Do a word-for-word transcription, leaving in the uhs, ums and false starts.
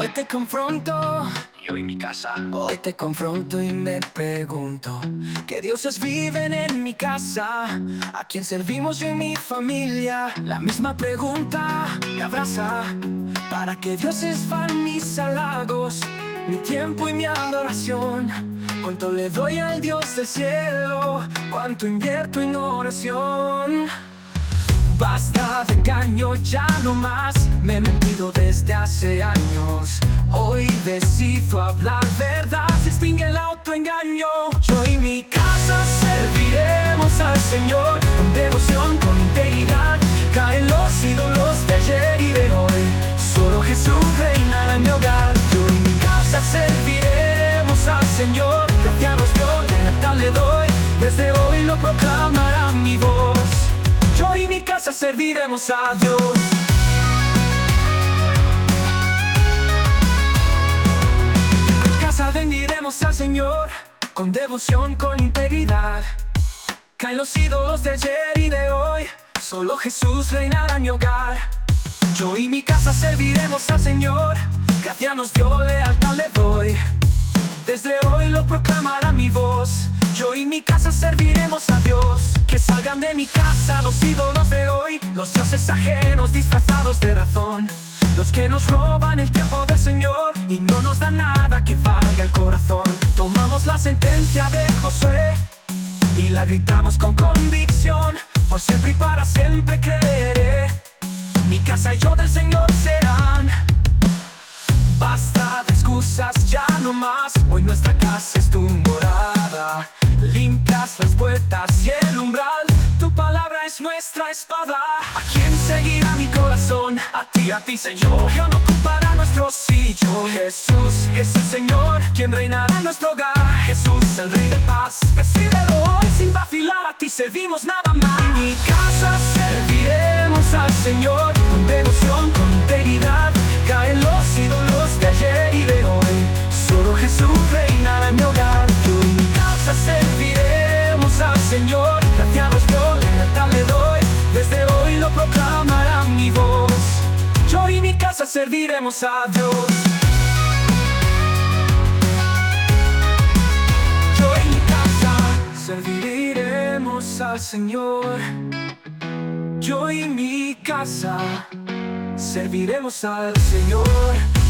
Hoy te confronto, Yo y mi casa. hoy te confronto y me pregunto ¿qué dioses viven en mi casa? ¿A quién servimos yo y mi familia? La misma pregunta me abraza. ¿Para qué dioses van mis halagos? Mi tiempo y mi adoración. ¿Cuánto le doy al Dios del cielo? ¿Cuánto invierto en oración? Basta de engaño, ya no más. Me he mentido desde hace años. Hoy decido hablar verdad. Se extingue el autoengaño. Yo y mi casa serviremos al Señor con devoción, con integridad. Caen los ídolos de ayer y de hoy. Solo Jesús reinará en mi hogar. Yo y mi casa serviremos al Señor. Gracias nos dio, lealtad le doy. Desde hoy lo proclamará mi voz. Yo y mi casa serviremos a Dios. En casa bendiremos al Señor con devoción, con integridad. Caen los ídolos de ayer y de hoy. Solo Jesús reinará en mi hogar. Yo y mi casa serviremos al Señor. Gracias nos dio, lealtad le doy. Desde hoy lo proclamará mi voz. Yo y mi casa serviremos a Dios. Que salgan de mi casa los ídolos de hoy. Los dioses ajenos disfrazados de razón. Los que nos roban el tiempo del Señor y no nos dan nada que valga el corazón. Tomamos la sentencia de Josué y la gritamos con convicción. Por siempre y para siempre creeré. Mi casa y yo del Señor serán. Basta de excusas, ya no más. Hoy nuestra casa es tu morada. Limpias las puertas y el umbral. Tu palabra es nuestra espada. ¿A quién seguirá mi corazón? A ti, a ti, Señor. Dios no ocupará nuestro sitio. Jesús es el Señor, quien reinará en nuestro hogar. Jesús, el Rey de paz, recíbelo hoy sin vacilar. A ti servimos nada más. En mi casa serviremos al Señor con devoción, con integridad. Caen los ídolos de ayer y de hoy. Solo Jesús reinará en mi hogar. Yo en mi casa serviremos al Señor. Gracias nos dio, lealtad le doy. Desde hoy lo proclamará mi voz. Yo y mi casa serviremos a Dios. Yo y mi casa serviremos al Señor. Yo y mi casa serviremos al Señor.